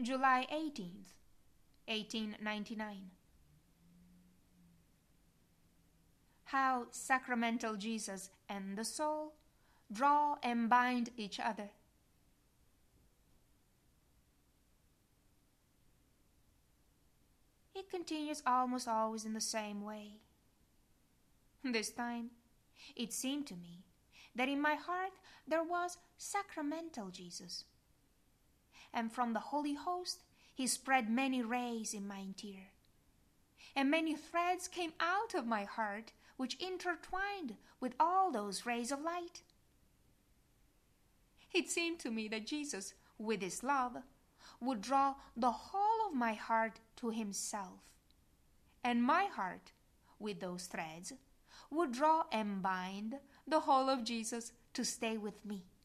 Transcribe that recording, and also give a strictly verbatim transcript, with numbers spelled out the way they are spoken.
July eighteenth, eighteen ninety-nine. How sacramental Jesus and the soul draw and bind each other. It continues almost always in the same way. This time, it seemed to me that in my heart there was sacramental Jesus, and from the Holy Host he spread many rays in my interior, and many threads came out of my heart which intertwined with all those rays of light. It seemed to me that Jesus, with his love, would draw the whole of my heart to himself, and my heart, with those threads, would draw and bind the whole of Jesus to stay with me.